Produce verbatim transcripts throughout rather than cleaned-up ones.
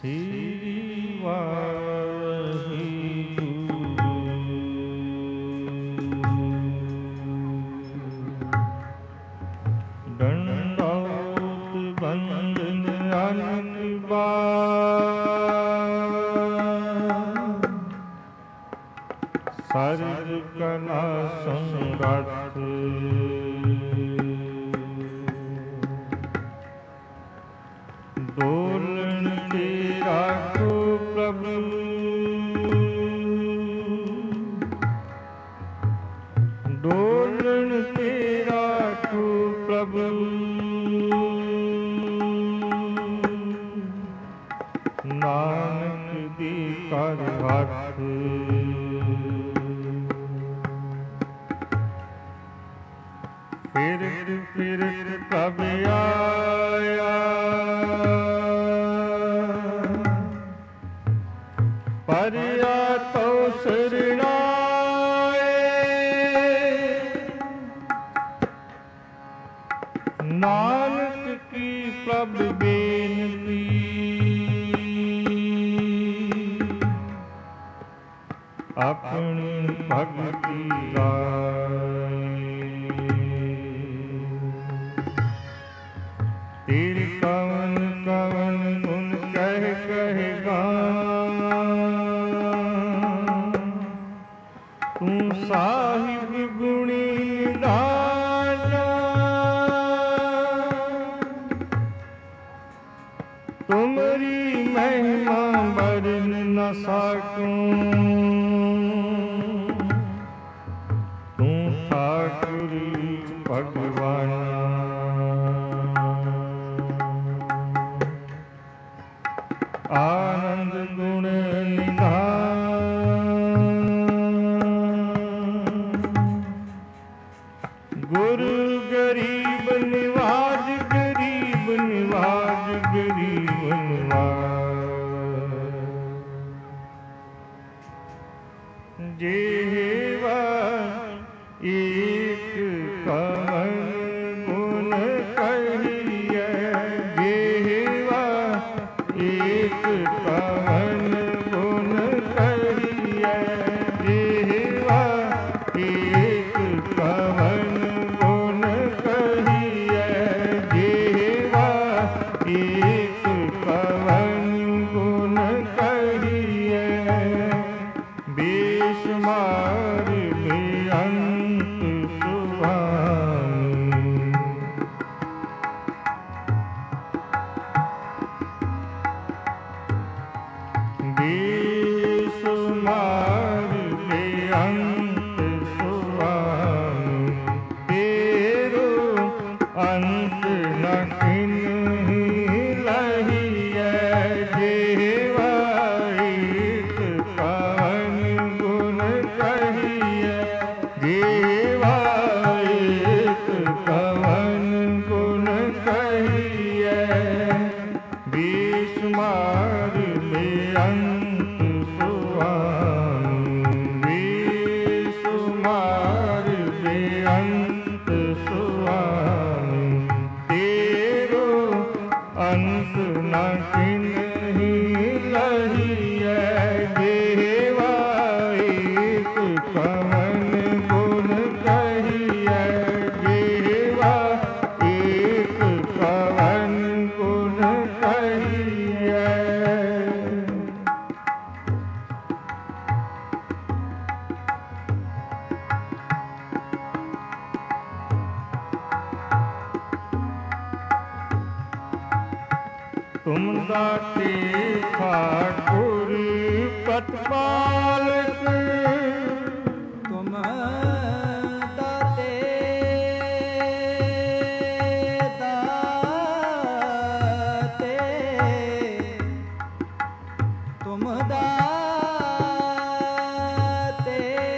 श्री वाहिगुरु। दंडौत बंदन अनंत बार, सर्व कला समर्थ। डोलन तेरा को प्रभु, डोलन तेरा को प्रभु, नानक दी कर हाथ। फिरत फिरत प्रभ आया, परिया तो शरणाए। नानक की प्रभ बेनती, अपनी भक्ति गाए। तेरे कवन कवन गुण कह कह गान, तू साहिब गुणी निधाना। तुमरी महिमा बरन न सकूं, तू ठाकुर भगवान। आनंद गुण निधान, गुरु गरीब निवाज, गरीब निवाज, गरीब निवाज। जेवा एक कवन गुण कहिए, जेवा एक कवन गुण कहिए, जेवा एक कवन गुण कहिए, जेवा एक कवन गुण कहिए। बेशुमार बेअंत सुभान, बेशुमार बेअंत सुभान। तेरो अंत न किन्ही लहिए, जेवा एक कवन गुण कहिए, जेवा एक कवन गुण कहिए। बेशुमार बेअंत सुभान, बेशुमार बेअंत सुभान। तेरो अंत न किन्ही लहिए, जेवा एक कवन गुण कहिए, जेवा एक कवन गुण कहिए। तुम दाते ठाकुर प्रतिपालक, तुम दाते दाते, तुम दाते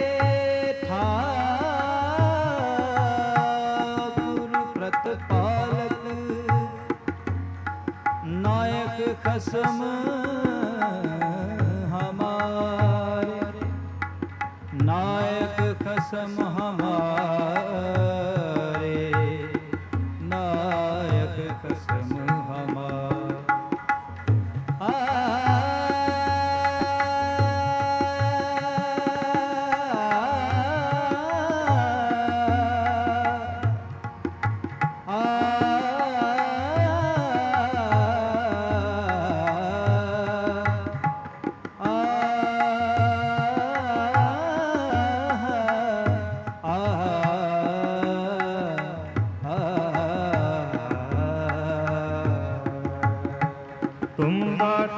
ठाकुर प्रतिपालक। नायक खसम हमारे, नायक खसम हमारे, नायक खसम हमारे। आ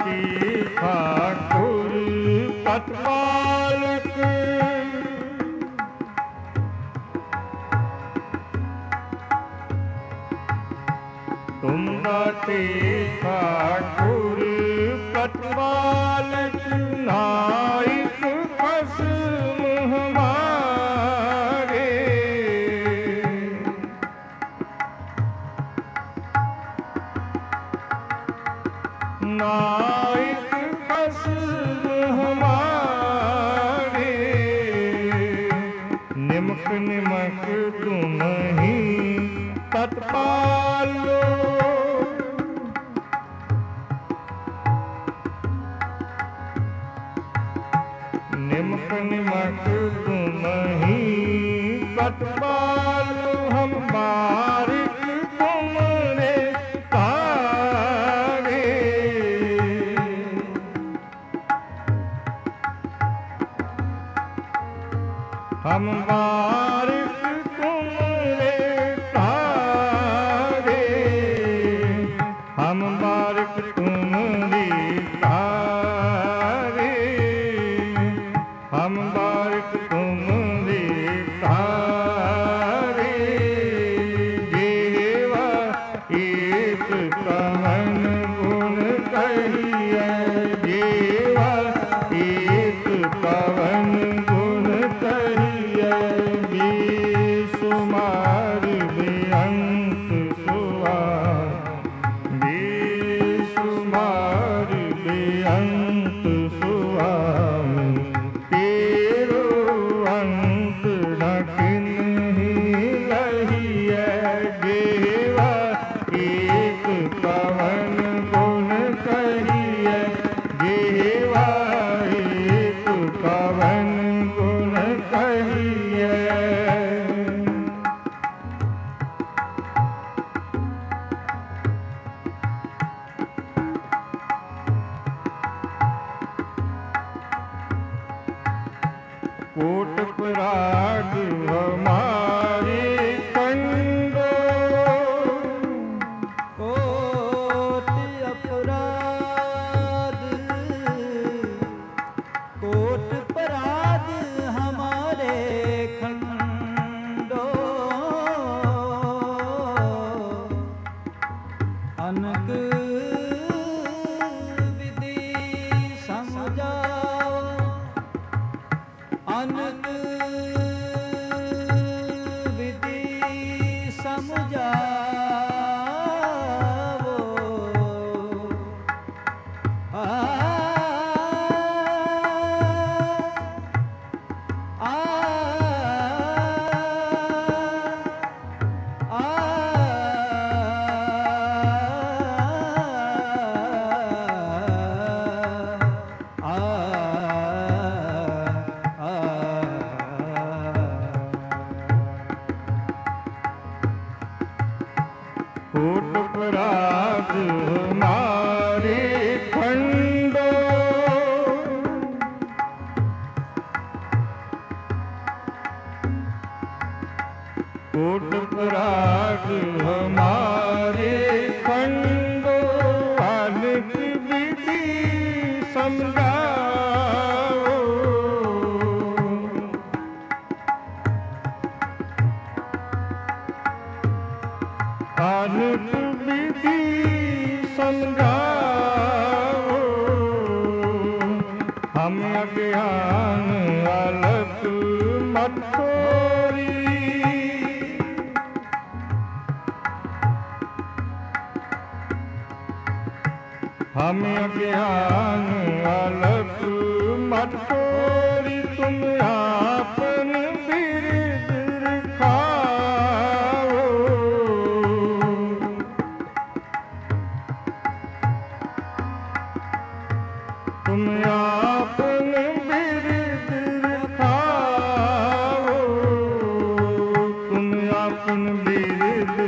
की ठाकुर पतपालक तुम गाते ठाकुर पतपालक नायक खसम हमारे नायक खसम हमारे निमक निमक तुम ही तत्पालो निमक निमक तुम ही तत्पालो हम बारिक तुमरे तारे हम बारिक तुमरे तारे हम बारिक तुमरी तारे हम बारिक तुमरे तारे जेवा एक कवन गुण कहिए जेवा एक कवन गुण कहिए बेसुमार बेअंत सुआ बेसुमार बेअंत सुआमी तेरो अंत न किन्हीं लहिए जेवा एक कवन गुण कहिए जेवा एक कवन गुण कहिए कोट पराग हमारे कंडो कोट अपराध कोट पराध हमारे खंडो अनक विधि समझाओ अनक विधि समझाओ आ आ आ कोट पराग हमारे खंडो कोट पराग हमारे खंडो अनक विधि समझाओ अनक विधि समझाओ हम अज्ञान अलख मत छोरी हम अज्ञान अलख मत छोरी तुम आपन बिरद खाओ तुम आपन बिरद खाओ तुम आपन बिरद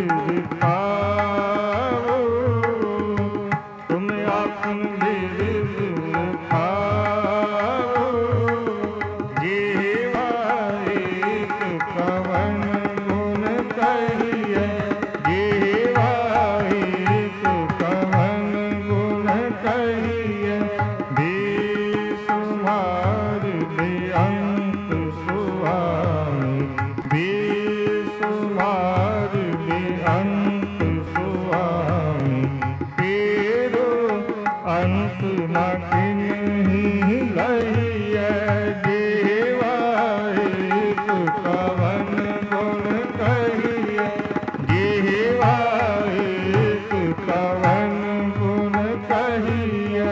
खाओ तुम आपन बिरद खाओ जेवा एक कवन गुण कहिए जेवा एक कवन गुण कहिए अंत न किन्हीं लहिए जीवा एक कवन गुण कहिए जीवा एक कवन गुण कहिए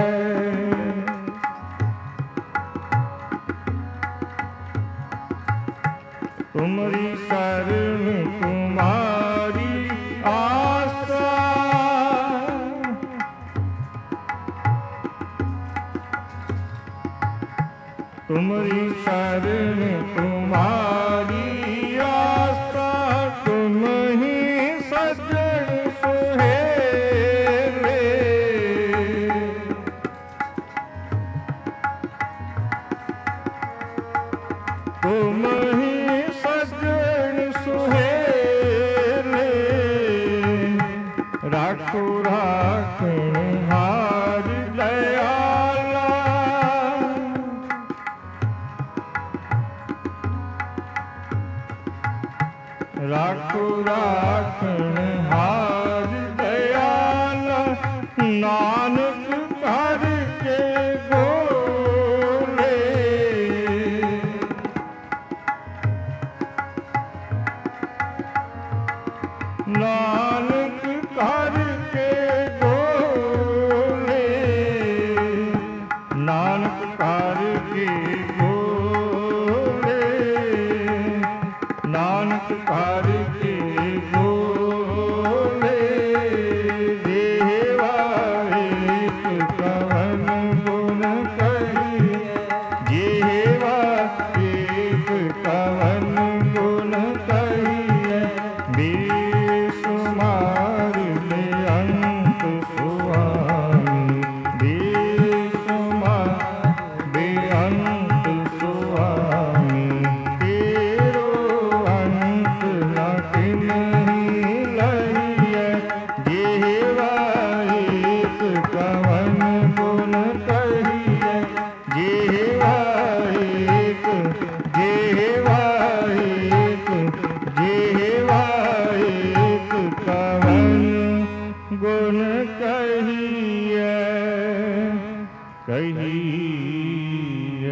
तुमरी शरण तुम्हारी आशा तुमरी शरण तुम्हारी आशा तुम ही सज्जन सुहेले तुम ही सज्जन सुहेले राखो राखण हार दयाला राखो राखण हार दयाला नानक घर के बोले नानक घर के बोले नानक घर के बोले नानक घर के बोले देवा एक कवन गुण कहिए जेवा एक कवन गुण कहिए बेसुमार ले अंत सुआमी बेसुमार बेअंत सुआमी तेरो अंत न किन्हीं लहिए जेवा एक कवन गुण कहिए जेवा एक जेवा एक जेवा एक कवन गुण कहिए कहिए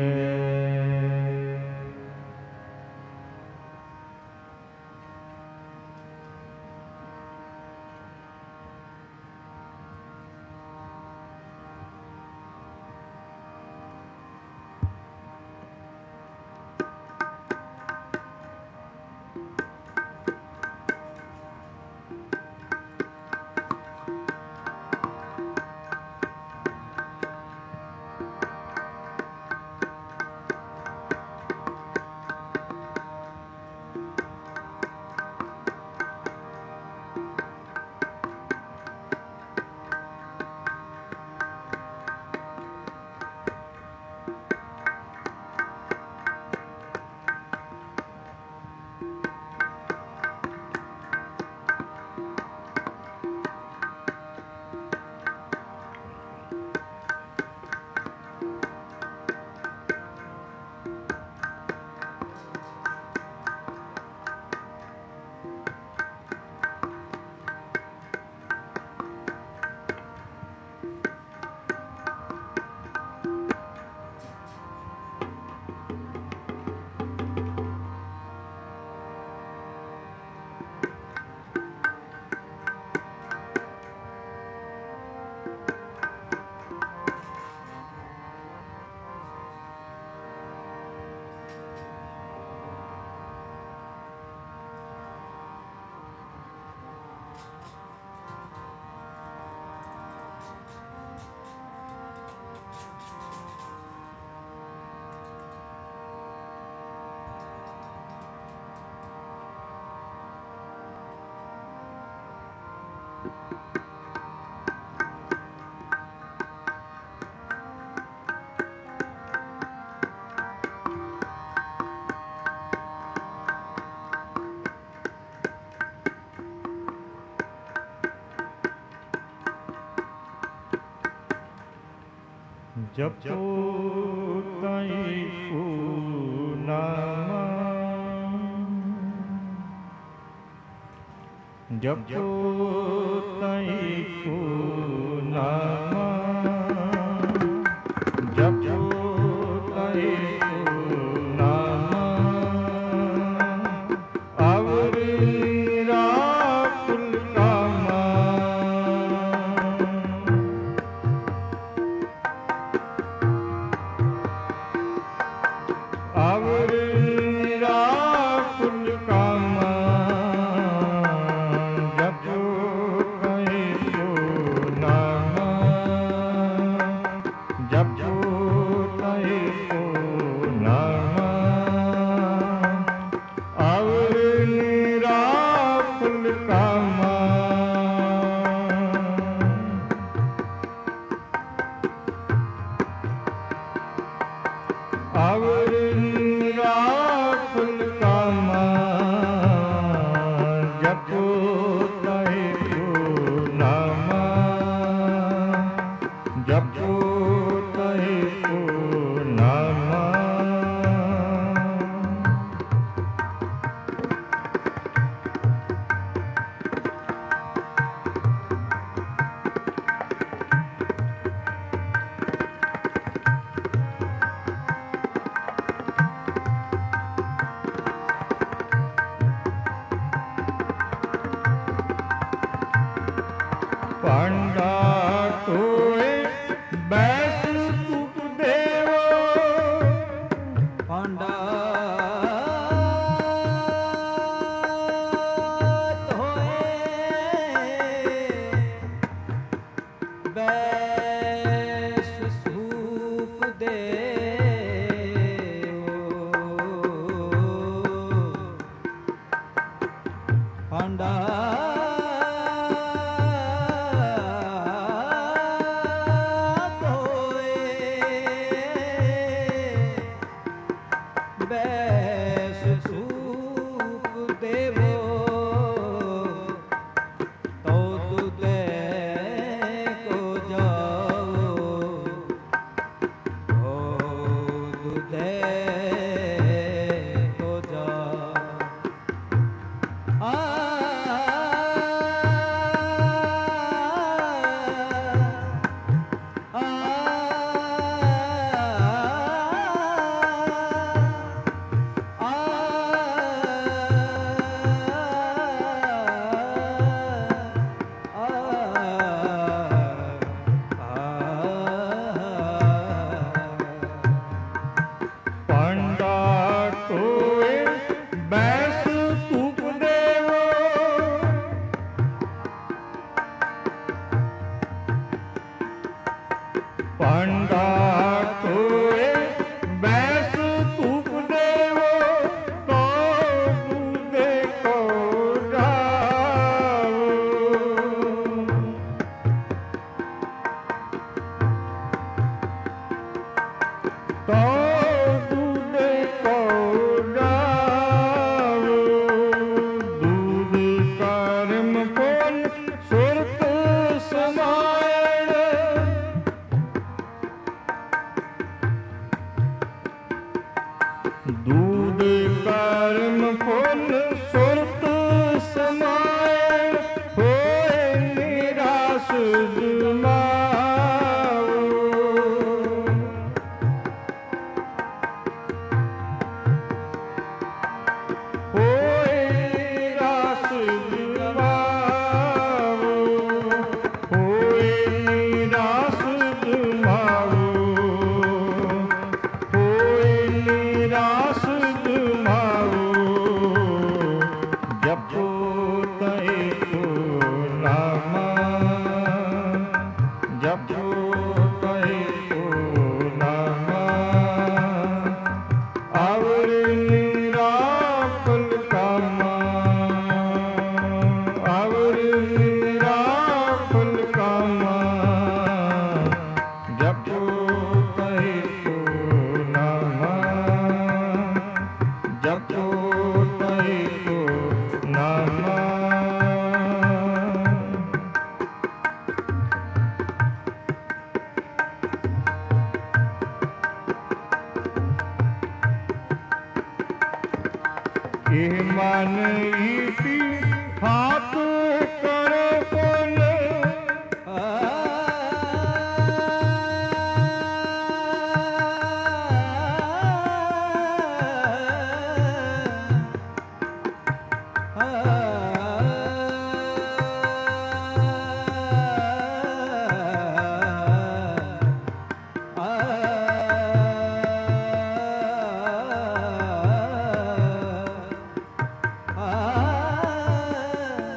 जपो तई नाम जपो तई नाम ਅਵਰ ਨਿਰਾਫਲ ਕਾਮਾ ਜਪੋ ਤਹਿ ਕੋ ਨਾਮਾ ਜਪੋ ਤਹਿ ਕੋ ਨਾਮਾ ਭਾਂਡਾ ਟੋਏ ਬੈਸ ਸੁਖ ਦੇਵੋ ਭਾਂਡਾ ਧੋਏ ਬੈਸ ਸੂਪ ਦੇਵੋ ਭਾਂਡਾ ਬੈਸ ਸੂਪ ਦੇਵੋ ਤੋ ਤੁਦੇ ਕੋ ਜਾਓ ਹੋ ਤੁਦੇ ਕੋ ਜਾਓ ਆ ਭਾਂਡਾ ਟੋਏ ਬੈਸ ਸੁਖ ਦੇਵੋ ਭਾਂਡਾ ਟੋਏ ਬੈਸ ਸੁਖ ਦੇਵੋ ਤੋ ਤੁਦੇ ਕੋ ਰਾਵੋ ਤੋ ਤੁਦੇ ਕੋ ਰਾਵੋ ਦੂਧ ਕਰਮ ਪੁੰਨ ਸੁਰਤ ਸਮਾਇਣ ਦੂਧ ਕਰਮ ਪੁੰਨ ਸੁਰਤ ਸਮਾਇਣ ਹੋਏ ਨਿਰਾਸ ਜਮਾਵੋ ਹੋਏ ਨਿਰਾਸ ਜਮਾਵੋ ਹੋਏ ਨਿਰਾਸ ਜਮਾਵੋ ਹੋਏ ਨਿਰਾਸ ਜਮਾਵੋ ਜਪੋ ਤਹਿ ਕੋ ਨਾਮਾ ਜਪੋ ਤਹਿ ਕੋ ਨਾਮਾ ਅਵਰ ਨਿਰਾਫਲ ਕਾਮਾ ਅਵਰ ਨਿਰਾਫਲ ਕਾਮਾ ਜਪੋ ਤਹਿ ਕੋ ਨਾਮਾ ਜਪੋ ਤਹਿ ਕੋ ਨਾਮਾ ਇਹ ਮਨ ਈਤੀ ਹਾਥ ਕਰੋ ਪੁੰਨ ਆ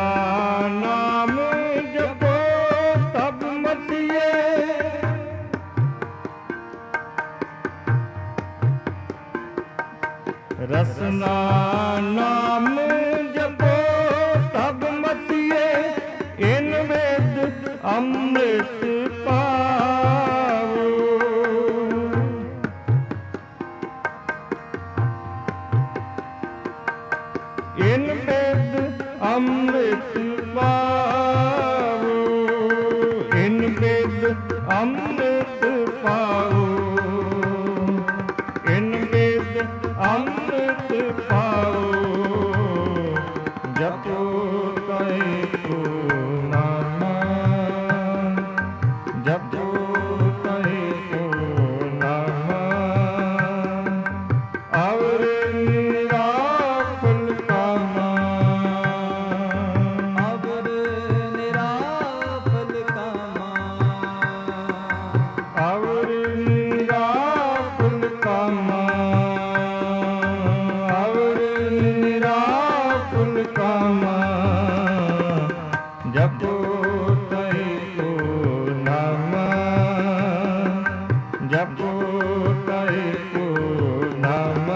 ਨਾਮ ਜਪੋ ਤਬ ਮਤੀਏ, ਰਸਨਾ ਨਾਮ ਜਪੋ ਤਬ ਮਤੀਏ, ਇਨ ਵੇਦ ਅੰਮ੍ਰਿਤ ਪਾਵੋ। ਇਨ ਵੇਦ ਅੰਮ੍ਰਿਤ ਪਾਵੋ, ਇਨ ਵੇਦ ਅੰਮ੍ਰਿਤ ਪਾਵੋ, ਇਨ ਵੇਦ ਅੰਮ੍ਰਿਤ ਪਾਵੋ। ਜਪੋ ਕੈ ਕੋ ਨਾਮ, ਜਪੋ ਕੈ ਕੋ ਨਾਮ, ਅਵਰ ਨਿਰਾਫਲ ਕਾਮਾ, ਅਵਰ ਨਿਰਾਫਲ ਕਾਮਾ, ਅਵਰ ਨਿਰਾਫਲ ਕਾਮਾ, ਅਵਰ ਨਿਰਾਫਲ ਕਾਮਾ। ਜਪੋ ਕੈ ਕੋ ਨਾਮ, ਜਪੋ ਕੈ ਕੋ ਨਾਮ।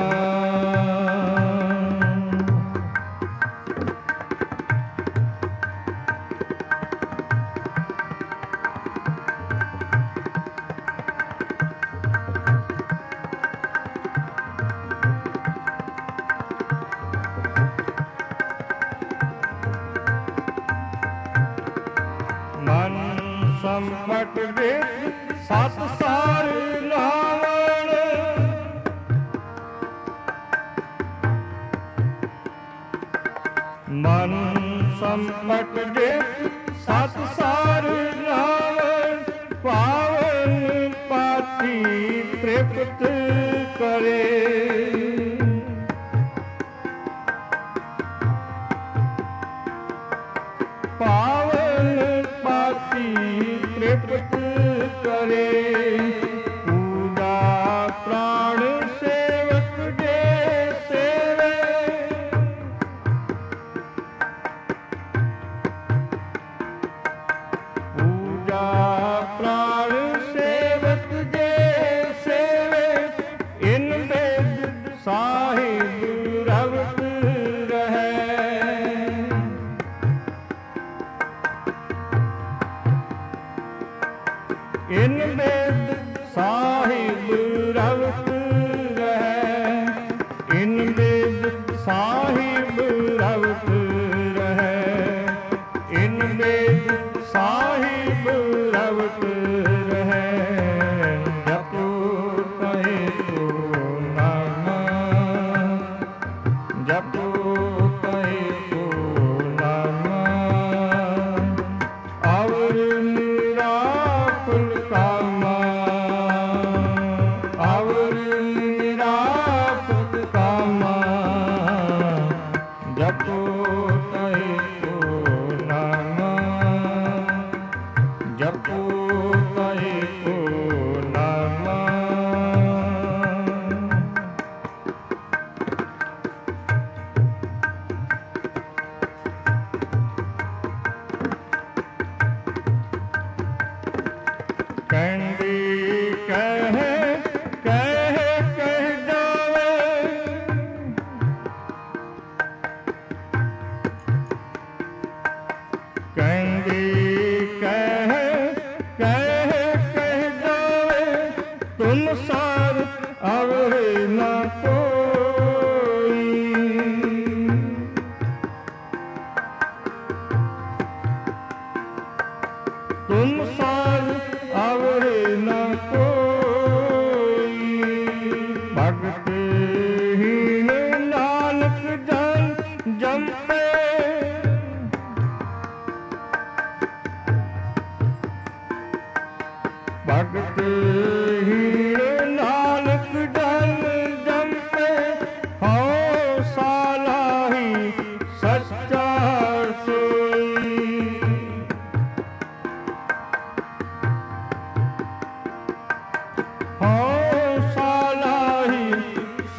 ਮਨ ਸੰਪਟ ਦੇ ਸਤ ਸਾਰ ਲਾਵਣ, ਮਨ ਸੰਪਟ ਦੇ ਸਤ ਸਾਰ ਲਾਵਣ, ਪਾਵਨ ਪਾਤੀ ਤ੍ਰਿਪਤ ਕਰੇ। ਪਾਵਨ ਪਾਤੀ ਤ੍ਰਿਪਤ ਕਰੇ, ਪੂਜਾ ਪ੍ਰਾਣ ਸੇਵਕ ਦੇ ਸੇਵੇ, ਪੂਜਾ ਪ੍ਰਾਣ ਸੇਵਕ ਦੇ ਸੇਵੇ। ਇਨ ਵੇਦ ਸਾਹਿਬ ਰਵਤ ਰਹੈ, ਇਨ ਵੇਦ ਸਾਹਿਬ ਰਵਤ ਰਹੈ, ਇਨ ਵੇਦ ਸਾਹਿਬ ਰਵਤ ਰਹੈ, ਇਨ ਵੇਦ ਸਾਹਿਬ ਰਵਤ ਰਹੈ। ਜਪੋ ਕੈ ਕੋ ਨਾਮ, ਜਪੋ ਕੈ ਕੋ ਨਾਮ, ਅਵਰ ਨਿਰਾਫਲ ਕਾਮਾ, ਅਵਰ ਨਿਰਾਫਲ ਕਾਮਾ। ਜਪੋ ਕੈ ਕੋ ਨਾਮ, ਜਪੋ ਕੈ ਕੋ ਨਾਮ। ਕਹਿੰਦੀ ਕਹਿ ਕਹਿ ਕਹਿ ਜਾਵੇ, ਕਹਿੰਦੀ ਕਹਿ ਕਹਿ ਕਹਿ ਜਾਵੇ, ਤੁਮ ਸਾਰ ਅਵਰ ਨਾ ਕੋਈ। ਤੁਮ ਸਾਰ ਅਵਰ ਨਾ ਕੋਈ, ਭਗਤ ਹੀਨ ਨਾਨਕ ਜਨ ਜੰਪੇ, ਭਗਤ ਹੀਨ ਨਾਨਕ ਜਨ ਜੰਪੇ, ਹਉ ਸਾਲਾਹੀ ਸੱਚਾ ਸੋਈ। ਹਉ ਸਾਲਾਹੀ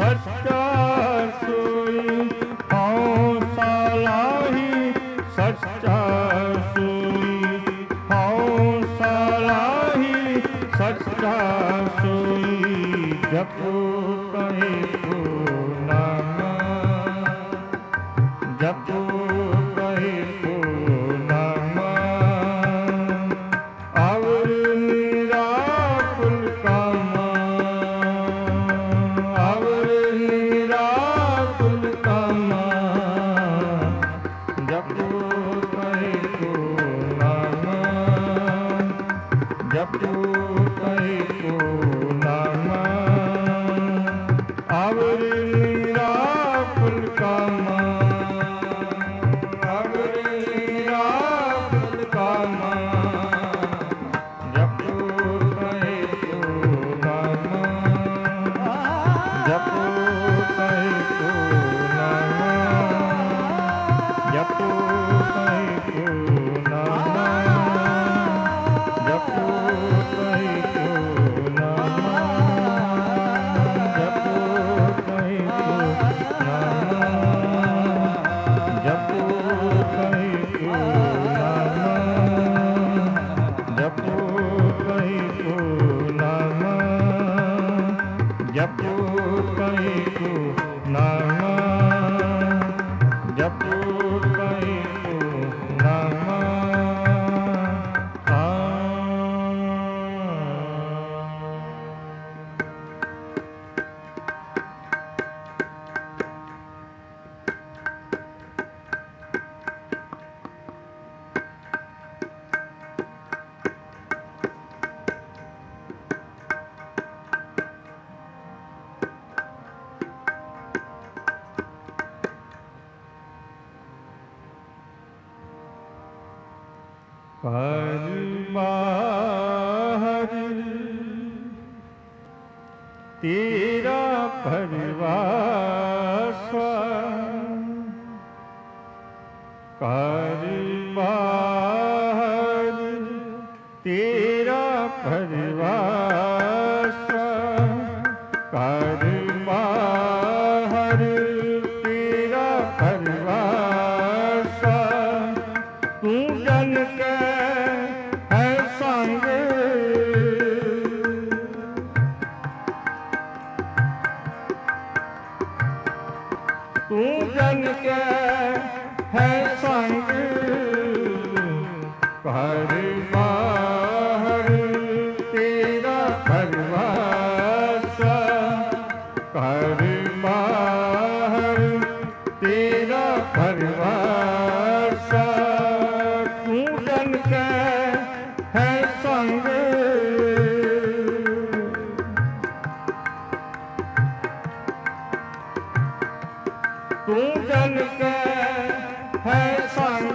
ਸੱਚਾ ਸੋਈ, ਹਉ ਸਾਲਾਹੀ ਸੱਚਾ सच्चा सोई हौं सलाही सच्चा सोई जपो कहे को नाम जपो कहे को नाम और मेरा कुल कामा और मेरा कुल कामा जपो कहे को नाम जपो कहे को नाम और मेरा कुल कामा और मेरा कुल कामा जपो कहे को नाम जपो कहे को नाम जपो कहे को नाम जपो कहे को नाम जपो कहे को नाम जपो कहे को नाम जपो कहे को नाम जपो कहे को नाम जपो कहे को नाम आ कर बाहर तेरा परिवास कर बाहर तेरा परिवास कर बाहर तेरा परिवास तू जन के है संग तू जन के है संग कर बाहर तेरा परिवास कर बाहर तेरा परिवास तू जन के है संग तू जन के है संग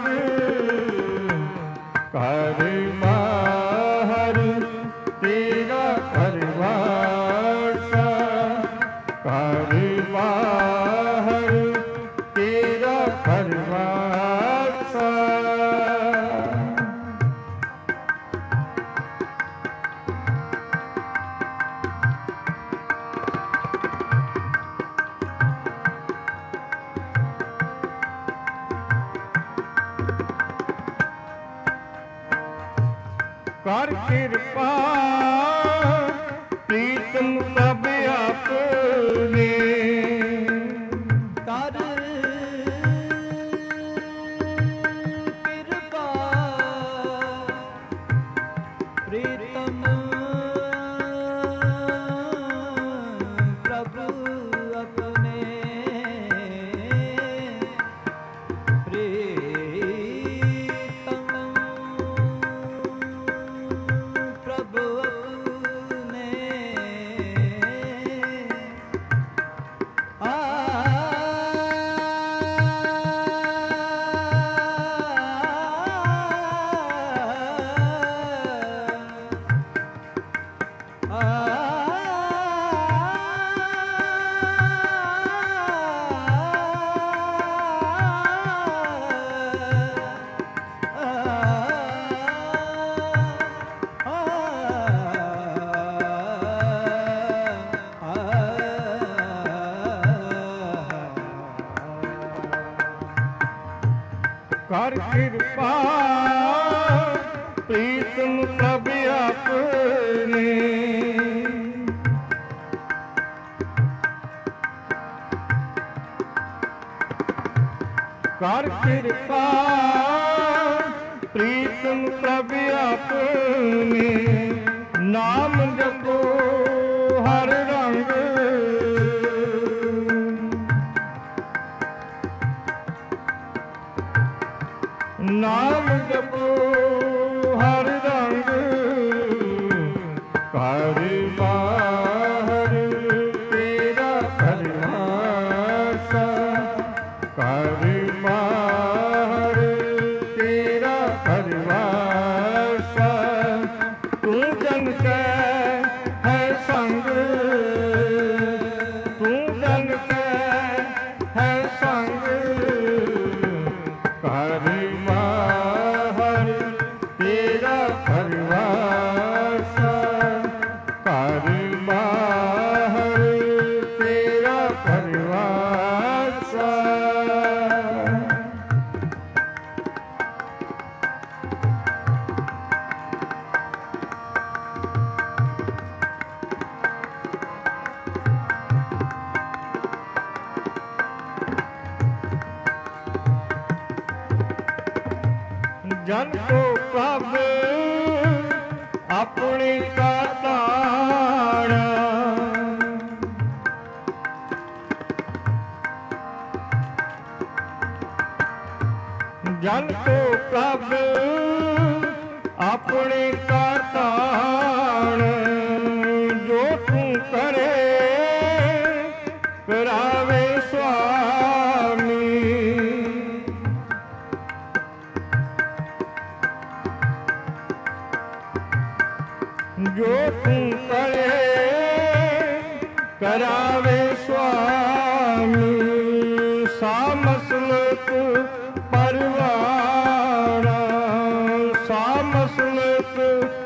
कर बाहर तेरा परिवास कर बाहर तेरा परिवास कर कृपा प्रीतम सब अपने कर कृपा प्रीतम प्रभु अपने प्रीतम प्रभु ਕਰ ਕਿਰਪਾ ਪ੍ਰੀਤਮ ਪ੍ਰਭ ਆਪਣੇ ਕਰ ਕਿਰਪਾ ਪ੍ਰੀਤਮ ਪ੍ਰਭ ਆਪਣੇ ਨਾਮ ਜਪੋ ਹਰ ਰੰਗ ਨਾਮ ਜਪੋ ਹਰ ਰੰਗ ਕਰ ਬਾਹਰ ਤੇਰਾ ਪਰਵਾਸਾ ਕਰ ਬਾਹਰ ਤੇਰਾ ਪਰਵਾਸਾ ਤੂੰ ਜਨ ਕੈ ਹੈ ਸੰਗ ਤੂੰ ਜਨ ਕੈ ਹੈ ਸੰਗ ਕਰ ਬਾਹਰ ਤੇਰਾ ਪਰਵਾਸਾ ਕਰ ਬਾਹਰ ਤੇਰਾ ਪਰਵਾਸਾ ਜਨ ਕੋ ਪ੍ਰਭ ਆਪਣੀ ਕਾ ਤਾਣਾ ਜਨ ਕੋ ਪ੍ਰਭ ਆਪਣੀ ਕਾ ਤਾਣ ਜੋ ਤੂੰ ਕਰੇ ਕਰਾਵੇ ਸੁਆਮੀ ਜੋ ਤੂੰ ਕਰੇ ਕਰਾਵੇ ਸੁਆਮੀ ਸਾਮਸਲਤ ਪਰਵਾਣ ਸਾਮਸਲਤ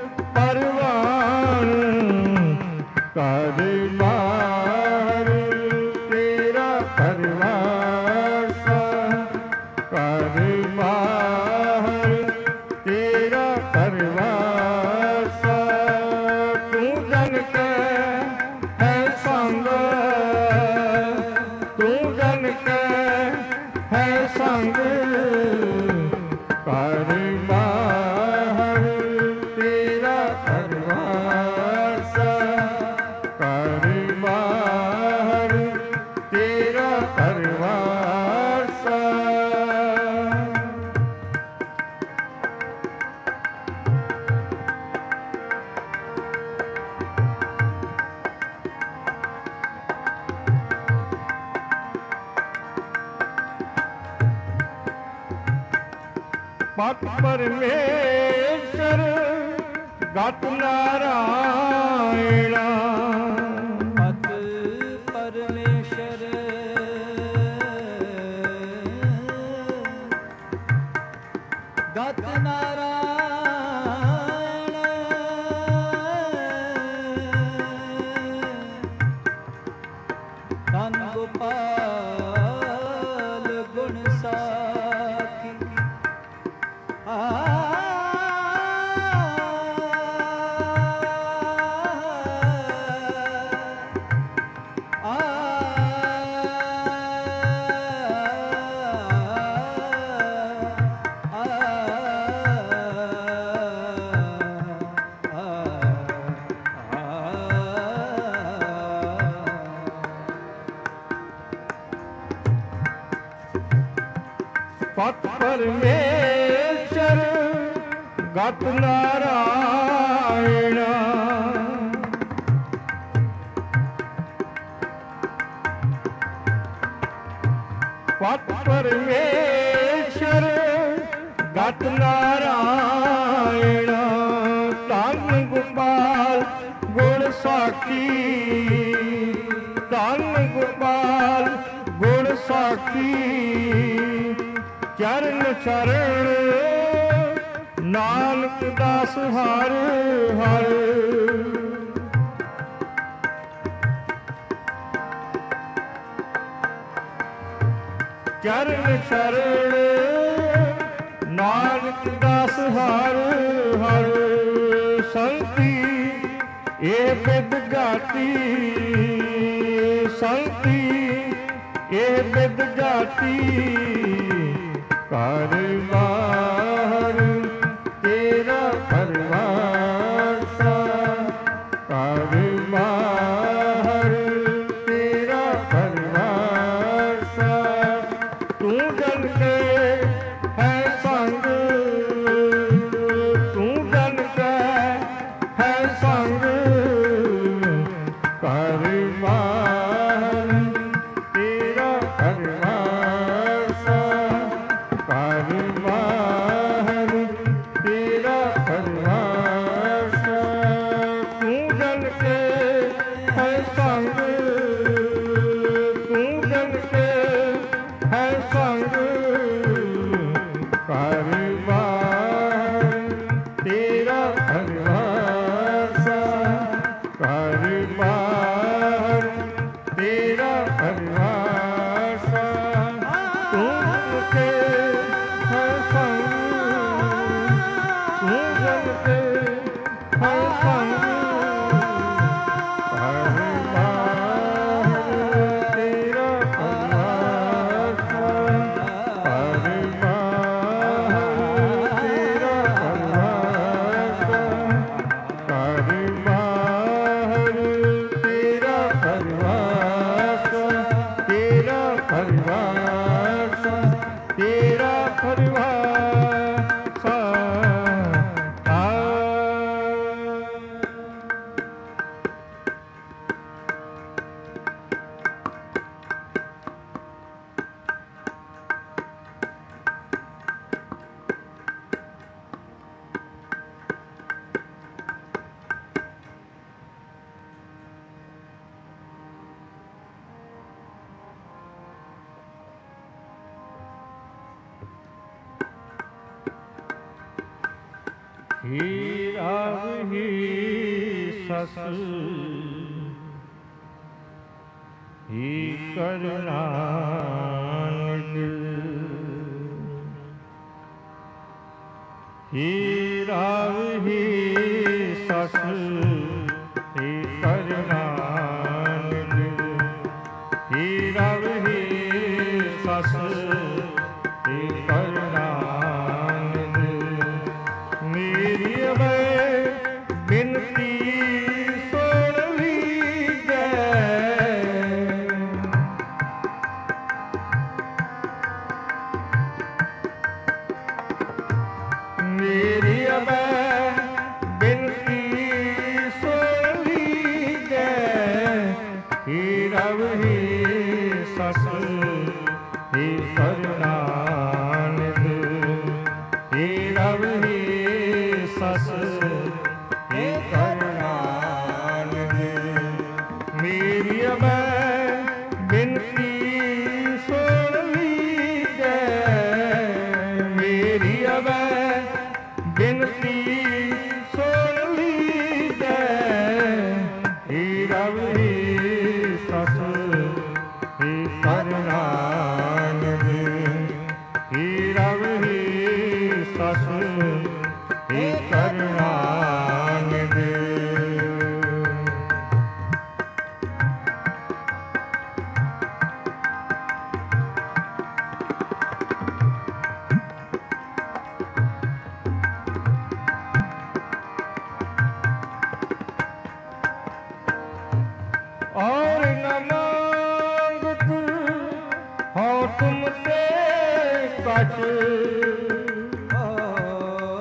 ਪਰਵਾਣ ਕਰ ਬਾਹਰ ਤੇਰਾ ਪਰਵਾਸਾ ਕਰ ਬਾਹਰ ਤੇਰਾ ਪਰਵਾਸਾ ਤੂੰ ਜਨ ਕੈ ਹੈ ਸੰਗ ਤੂੰ ਜਨ ਕੈ ਹੈ ਸੰਗ ਕਰ ਬਾਹਰ ਤੇਰਾ ਪਰਵਾਸਾ ਕਰ ਬਾਹਰ ਤੇਰਾ ਪਰਵਾਸਾ ਪਤ ਪਰਮੇਸ਼ਰ ਗਤ ਨਾਰਾਇਣਾ ਪਤ ਪਰਮੇਸ਼ਰ ਗਤ ਨਾਰਾਇਣ ਧੰਨ ਗੋਪਾਲ ਗੁਣ ਸਾਖੀ ਆ ਪਤ ਪਰਮੇਸ਼ਰ ਗਤ ਨਾਰਾਇਣਾ ਪਤ ਪਰਮੇਸ਼ਰ ਗਤ ਨਾਰਾਇਣਾ ਧੰਨ ਗੋਪਾਲ ਗੁਣ ਸਾਖੀ ਧੰਨ ਗੋਪਾਲ ਗੁਣ ਸਾਖੀ ਚਰਨ ਚਰਨ ਨਾਨਕ ਦਾਸ ਹਰ ਹਰ ਚਰਨ ਚਰਨ ਨਾਨਕ ਦਾਸ ਹਰ ਹਰ ਸੰਤੀ ਇਹ ਬਿਦ ਗਾਤੀ ਸੰਤੀ ਇਹ ਬਿਦ ਗਾਤੀ ਘਰ ਬਾਹਰ ਤੇਰਾ ਪਰਵਾਰ ਸਾ ਘਰ ਬਾਹਰ ਤੇਰਾ ਪਰਵਾਰ ਸਾ ਤੂੰ ਜਨ ਕੇ ਹੈ ਸੰਗ ਤੂੰ ਜਨ ਕੇ ਹੈ ਸੰਗ ਘਰ ਬਾਹਰ ਤੇਰਾ ਪਰਵਾਰ ਸਾ ਘਰ ਬਾਹਰ ਤੇਰਾ ਪਰਵਾਰ ਸਾ ਤੂੰ ਜਨ ਕੇ ਹੈ ਸੰਗ ਤੂੰ ਜਨ ਕੇ ਹੈ ਸੰਗ ਘਰ ਬਾਹਰ ਤੇਰਾ ਪਰਵਾਰ ਸਾ ਘਰ ਬਾਹਰ ਤੇਰਾ ਪਰਵਾਰ ਸਾ ਤੂੰ ਕੇ ਹੈ ਸੰਗ ਤੂੰ ਜਨ ਕੇ ਹੈ ਸੰਗ ਘਰ ਬਾਹਰ ਤੇਰਾ ਪਰਵਾਰ ਸਾ ਘਰ ਬਾਹਰ ਤੇਰਾ ਪਰਵਾਰ ਸਾ ਘਰ ਬਾਹਰ ਤੇਰਾ ਪਰਵਾਰ ਸਾ ਤੇਰਾ ਪਰਵਾਰ ਸਾ ਤੇਰਾ ਪਰਵਾਰ ਸਾ ਆ ਹੀ ਰਾਵ ਹੀ ਸਸ ਹੀ ਕਰੁਣਾ ਨਿਧ ਹੀ ਰਾਵ ਹੀ ਸਸ ਹੀ ਕਰੁਣਾ ਨਿਧ ਹੀ ਰਾਵ ਹੀ ਸਸ ਹੀ ਕਰੁਣਾ ਮੇਰੀ ਵੇ ਬਿਨਤੀ ਸੁਣ ਲੀਜੈ ਮੇਰੀ ਵੇ ਬਿਨਤੀ ਸੁਣ ਲੀਜੈ ਹੀ ਰਵ ਹੀ ਸਸ ਹੀ ਕਰੁਣਾ ਨਿਧ ਹੀ ਰਵ ਹੀ ਸਸ ਹੀ ਕਰੁਣਾ ਨਿਧ ਮੇਰੀ ਮੈਂ ਬਿਨਤੀ ਸੁਣ ਲੀਜੈ ਮੇਰੀ ਮੈਂ ਬਿਨਤੀ ਸੁਣ ਲੀਜੈ ਹੀ ਰਵ ਹੀ ਸਸ ਹੀ ਕਰੁਣਾ ਨਿਧ ਹੀ ਰਵ ਹੀ ਸਸ ਹੀ ਕਰੁਣਾ ਨਿਧ ਔਰ ਨ ਮੰਗਤ ਹੋ ਤੁਮ ਤੇ ਕਛ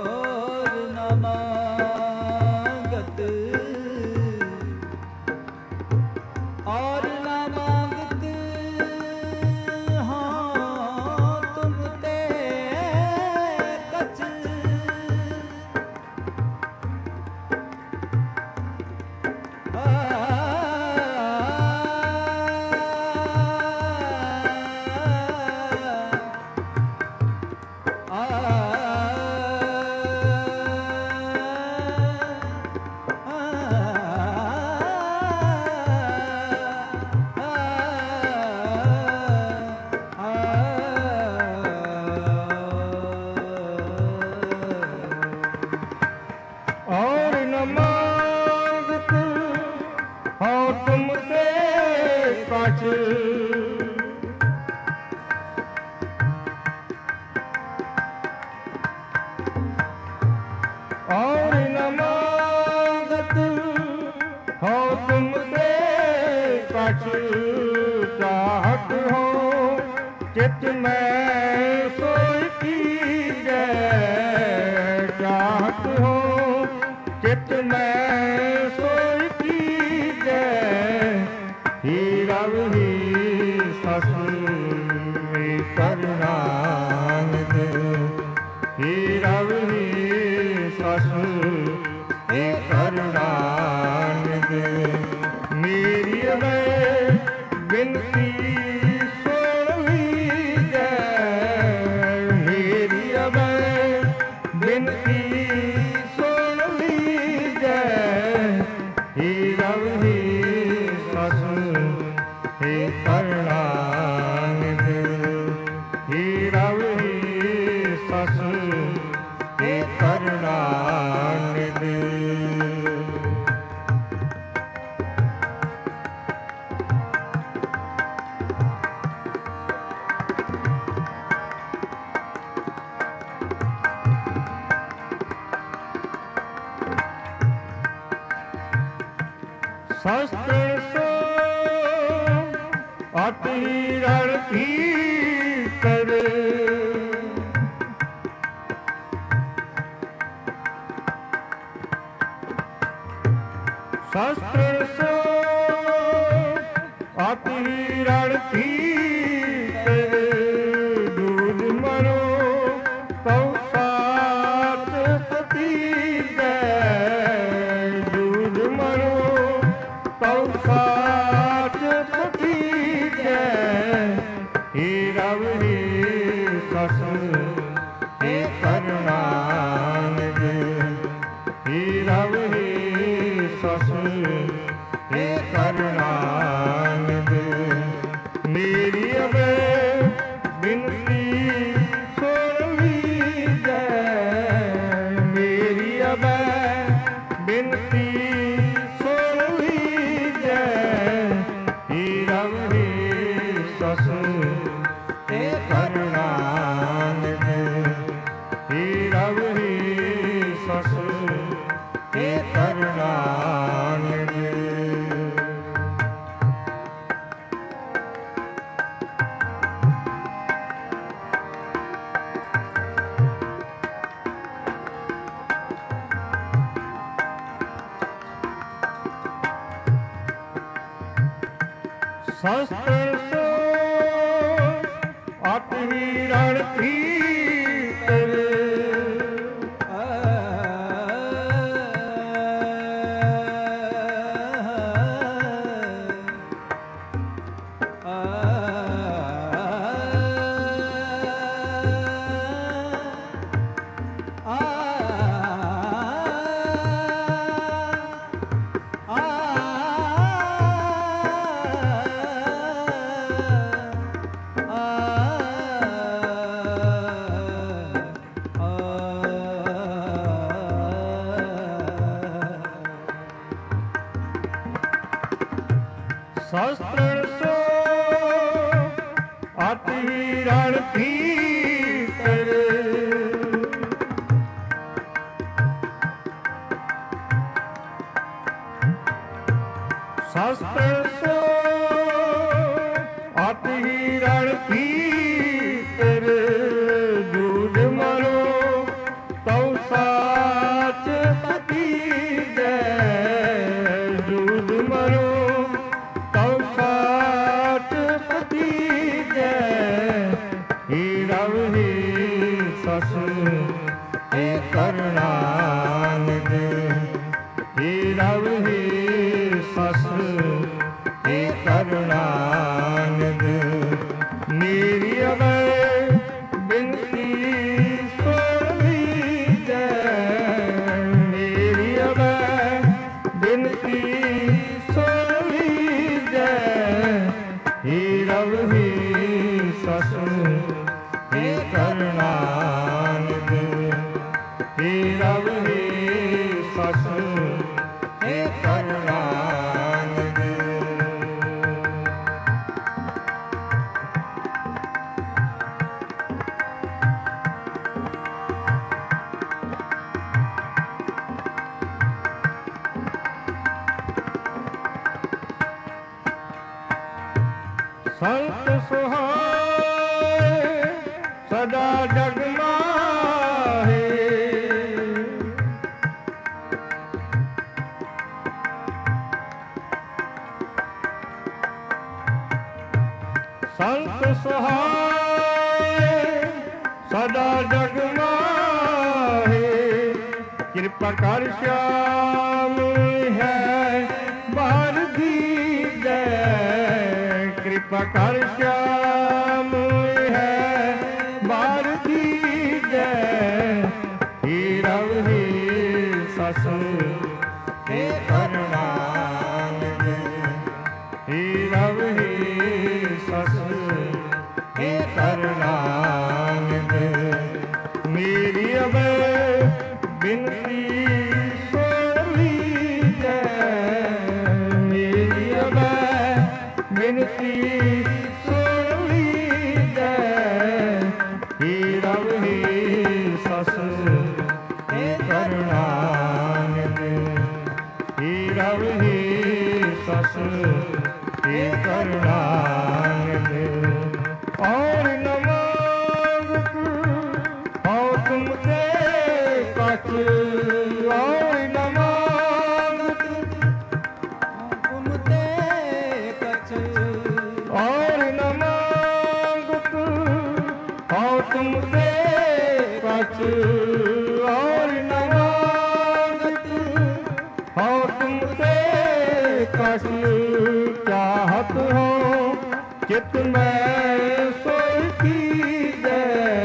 ਜਾਣਤ ਹੋ ਚਿਤ ਮੈਂ ਸੋਈ ਕੀਜੈ ਹੀ ਰਵ ਹੀ ਸਸ ਮੇ ਕਰਨਾਨਿਦ ਹੀ ਰਵ ਹੀ ਸਸ ਮੇ ਕਰਨਾਨਿਦ ਮੇਰੀ ਅਵੇ ਬਿਨਤੀ ਸੁਣ ਲੀਜੈ ਮੇਰੀ ਅਵੇ ਬਿਨਤੀ ਸੁਣ ਲੀਜੈ ਹੀ ਰਵ ਹੀ ਸਸ ਹੇ ਕਰਨਾਨਿਦ ਹੀ ਰਵ ਹੀ ਸਸ ਹੇ ਕਰਨਾਨਿਦ ਸ਼ਸਤਰ ਸੋ ਅਤਿ ਰਣ ਭੀਤਰ ਸ਼ਸਤਰ ਸੋ ਅਤਿ ਰਣ ਭੀਤਰ ਦੂਜ ਮਨੋ ਕਉ ਸਾਥ ਪਤੀਜੈ ਦੂਜ ਮਨੋ ਕਉ ਸਾਥ ਪਤੀਜੈ ਹੀ ਰਵ ਹੀ ਸਸ ਹੇ ਕਰਨਾਨਿਦ ਹੀ ਰਵ ਹੀ ਸਸ ਹੇ ਕਰਨਾਨਿਦ ਮੇਰੀ ਅਵੇ ਬਿਨਤੀ ਸੁਣ ਲੀਜੈ ਮੇਰੀ ਅਵੇ ਬਿਨਤੀ ਸੁਣ ਲੀਜੈ ਹੀ ਰਵ ਹੀ ਸਸ ਹੇ ਕਰਨਾਨਿਦ ਹੀ ਰਵ ਹੀ ਸਸ ਹੇ ਕਰਨਾਨਿਦ ਸ਼ਸਤਰ ਸੋ ਅਤਿ ਰਣ ਭੀਤਰ ਸ਼ਸਤਰ ਸੋ ਅਤਿ ਰਣ ਭੀਤਰ ਸ਼ਸਤਰ ਸੋ ਅਤਿ ਰਣ ਭੀਤਰ ਦੂਜ ਮਨੋ ਕਉ ਸਾਚ ਪਤੀਜੈ ਦੂਜ ਮਨੋ ਕਉ ਸਾਚ ਪਤੀਜੈ ਹੀ ਰਵ ਹੀ ਸਸ ਹੇ ਕਰਨਾਨਿਦ ਹੀ ਰਵ ਹੀ ਸਸ ਹੇ ਕਰਨਾਨਿਦ ਮੇਰੀ ਅਵੇ ਬਿਨਤੀ ਸੁਣ ਲੀਜੈ ਮੇਰੀ ਅਵੇ ਬਿਨਤੀ ਸੁਣ ਲੀਜੈ ਹੀ ਰਵ ਹੀ ਸਸ ਹੇ ਕਰਨਾਨਿਦ ਹੀ ਰਵ ਹੀ ਸਸ ਹੇ ਕਰਨਾਨਿਦ ਸੰਤ ਸੁਹਾਏ ਸਦਾ ਜਗ ਮਾਹੇ ਕਿਰਪਾ ਕਰ ਸ਼ਾਮ ਹੈ ਬਾਰ ਦੀਜੈ, ਕਿਰਪਾ ਕਰ ਸ਼ਾਮ ਹੈ ਬਾਰ ਦੀਜੈ, ਹੀ ਰਵ ਹੀ ਸਸ हे करुणानिधि, हे रव हे सस हे करुणानिधि, मेरी अब बिनती सुन लीजै, मेरी अब बिनती सुन लीजै, हे रव हे सस हे करुणानिधि, हे रव हे सस हे करुणानिधि, और न मांगत हूँ तुमसे कछ, और न मांगत तुमते कछ, और न मांगत हूँ तुमसे कछ, और न मांगत हूँ तुमसे कछ, चाहत हो चित में सोई कीजै,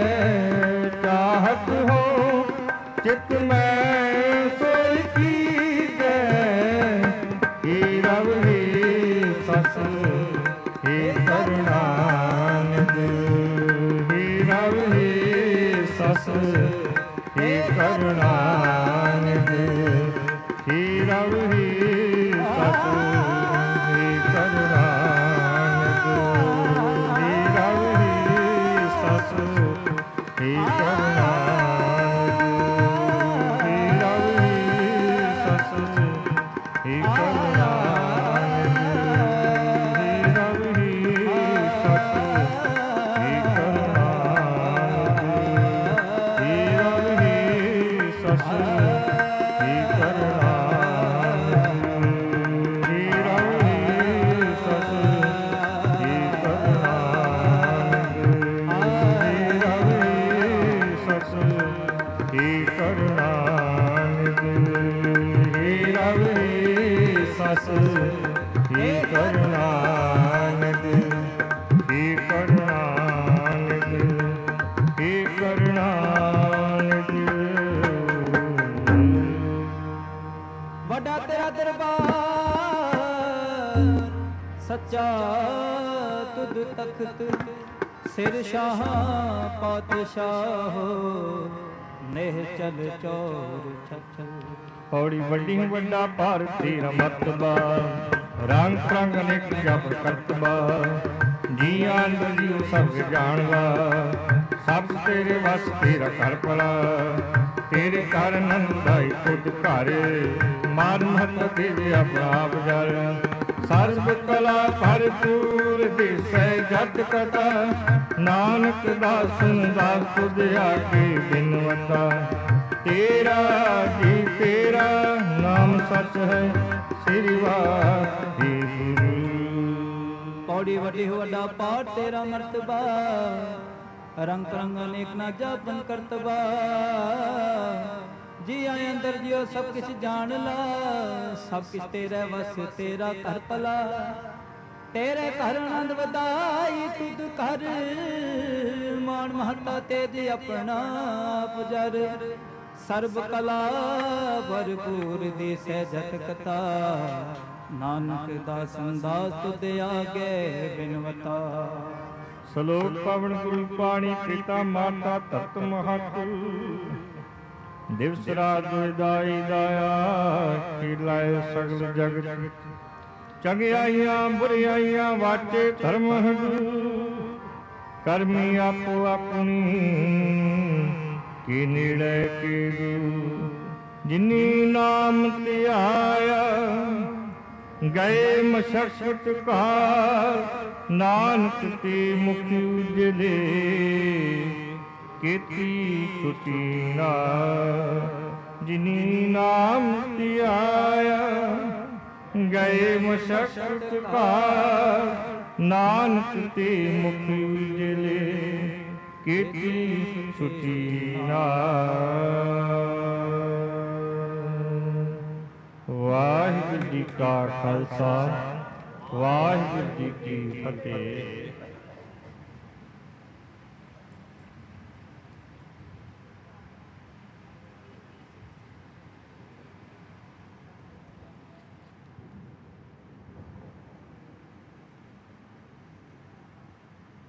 चाहत हो चित में सोई कीजै, हे रव हे सस हे करुणानिधि, हे रव हे सस हे करुणानिधि, हे रव हे सस हे करुणानिधि, हे रव हे सस हे करुणानिधि, हे रव हे सस हे करुणानिधि, हे रव हे सस हे करुणानिधि, हे रव हे सस हे करुणानिधि, हे रव हे सस हे करुणानिधि, हे रव हे सस हे करुणानिधि, हे रव हे सस हे करुणानिधि, हे करुणानिधि, हे करुणानिधि। ਵੱਡਾ ਤੇਰਾ ਦਰਬਾਰ ਸੱਚਾ ਤੁਧ ਤਖਤ, ਸਿਰ ਸ਼ਾਹ ਪਾਤਸ਼ਾਹ ਨੇਹ ਚਲ ਚੋਰ ਛਛ, ਔੜੀ ਵੱਡੀ ਵੱਡਾ ਭਾਰਤੀ ਰਮਤਬਾ, ਰੰਗ ਰੰਗ ਅਨੇਕ ਜਪ ਕਰਤਬਾ, ਜੀ ਅੰਦਰ ਜੀਉ ਸਭ ਜਾਣਦਾ, ਸਭ ਤੇਰੇ ਵਸ ਤੇਰਾ ਘਰ ਭਲਾ, ਤੇਰੇ ਘਰ ਨੰਦਾਈ ਖੁਦ ਘਰ, ਮਾਰ ਮਹਤ ਤੇਰੇ ਆਪਣਾ ਆਪ ਜਰ, ਸਰਬ ਕਲਾ ਭਰਪੂਰ ਦਿਸੈ ਜਤ ਕਥਾ, ਨਾਨਕ ਦਾਸਨ ਦਾਸ ਤੁਧ ਆਗੇ ਬਿਨਵਤਾ, ਤੇਰਾ ਜੀ ਤੇਰਾ ਨਾਮ ਸਚ ਹੈ, ਸ੍ਰੀ ਵਾਹਿਗੁਰੂ। ਪੌੜੀ ਵੱਡੀ ਵੱਡਾ ਪਾਠ ਤੇਰਾ ਮਰਤਬਾ, ਰੰਗ ਰੰਗ ਅਨੇਕ ਨਾ ਜਾਪਨ ਕਰਤਬਾ, ਜੀ ਆਏ ਅੰਦਰ ਜਿਉ ਸਭ ਕਿਛ ਜਾਣ ਲਾ, ਸਭ ਕਿਛ ਤੇਰੇ ਵਸ ਤੇਰਾ ਘਰ ਭਲਾ, ਤੇਰੇ ਘਰ ਆਨੰਦ ਵਧਾਈ ਤੁਧ ਘਰ, ਮਾਨ ਮਹੱਤਾ ਤੇਜ ਆਪਣਾ ਪੁਜਰ, ਸਰਬ ਕਲਾ ਭਰਪੂਰ ਦਿਸੈ ਜਤ ਕਥਾ, ਨਾਨਕ ਦਾਸਨ ਦਾਸ ਤੁਧ ਆਗੇ ਬਿਨਵਤਾ। ਸ਼ਲੋਕ ਪਵਨ ਗੁਰੂ ਪਾਣੀ ਪਿਤਾ ਮਾਤਾ ਤਤ ਮਹਤ, ਦਿਵਸ ਰਾਤ ਦਾਈ ਦਾਇਆ, ਖਿਲਾਏ ਸਗਲ ਜਗਤ, ਚੰਗਿਆਈਆਂ ਬੁਰਿਆਈਆਂ ਵਾਚੇ ਧਰਮ ਹਦੂ, ਕਰਮੀ ਆਪੋ ਆਪਣੀ ਕੀ ਨੇੜੇ ਕੀ ਦੂ, ਜਿਨੀ ਨਾਮ ਧਿਆਇਆ ਗਏ ਮਸ਼ਕਤ ਘਾਰ, ਨਾਨਕ ਤੇ ਮੁਖ ਉਜਲੇ ਕੀਤੀ ਛੁਟੀ ਨਾ, ਜਿਨੀ ਨਾਮ ਧਿਆਇਆ ਗਏ ਮਸ਼ਕਤ ਘਾਰ, ਨਾਨਕ ਤੇ ਮੁਖ ਉਜਲੇ ਕੀਤੀ ਛੁਟੀ ਨਾ। ਵਾਹਿਗੁਰੂ ਜੀ ਕਾ ਖਾਲਸਾ ਵਾਹਿਗੁਰੂ ਜੀ ਕੀ ਫਤਿਹ।